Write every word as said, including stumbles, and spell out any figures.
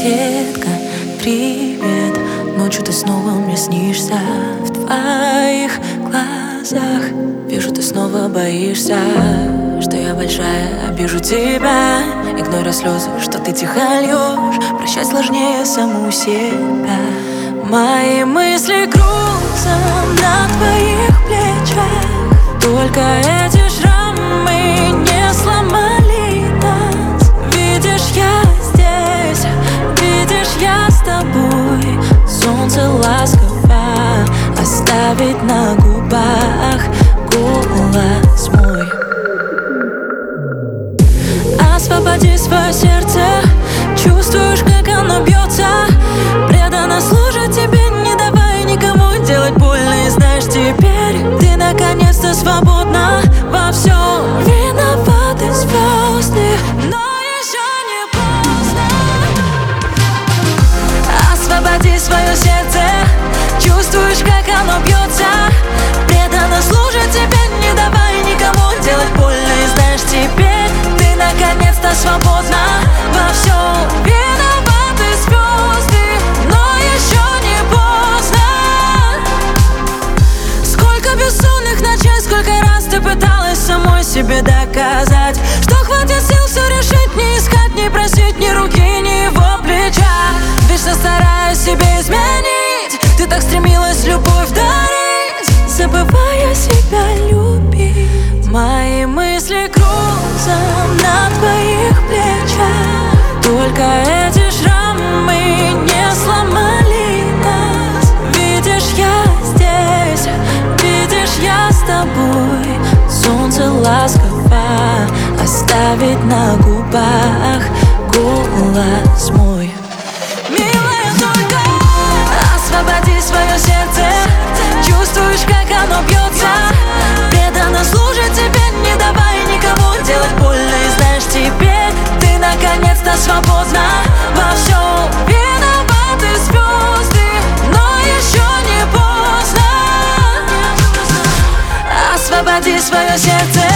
Соседка, привет. Ночью ты снова мне снишься. В твоих глазах вижу, ты снова боишься, что я большая, обижу тебя. Игнорируя слезы, что ты тихо льешь. Прощать сложнее саму себя. Мои мысли крутятся на твоих плечах. Только эти шрамы не сломали нас. Видишь, я здесь, видишь, я с тобой. Солнце ласково оставить на губах голос мой. Освободи свое сердце, чувствуешь, как оно бьется. Преданно служит тебе, не давай никому делать больно. И знаешь, теперь ты наконец-то свободна во всем. Виноваты звезды, но еще не поздно. Освободи свое сердце, чувствуешь, как оно бьется. Преданно служит тебе, не давай никому делать больно. И знаешь, теперь ты наконец-то свободна во всем. Виноваты звезды, но еще не поздно. Сколько бессонных ночей, сколько раз ты пыталась самой себе доказать, что хватит сил все решить, не искать, не просить ни руки, ни его плеча. Вечно стараюсь себе изменить, ты так стремилась любовь дарить, забывая себя любить. Мои мысли крутятся на твоих плечах. Только эти шрамы не сломали нас. Видишь, я здесь, видишь, я с тобой. Солнце ласково оставить на губах голос мой. Милая, только освободи свое сердце, чувствуешь, как оно бьется. Преданно служит тебе, не давай никому делать больно. И знаешь, теперь ты наконец-то свободна во всем. Виноваты звезды, но еще не поздно. Освободи свое сердце,